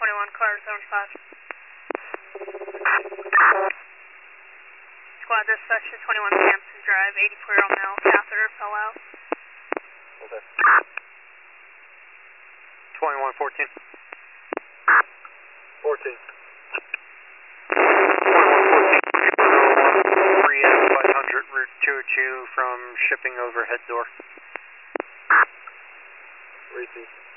21, car zone 5. Squad dispatch to 21 Hampton Drive, 84-year-old male, catheter fell out. Okay. 2114. 14. 3F 500 route 202 from shipping overhead door. 32.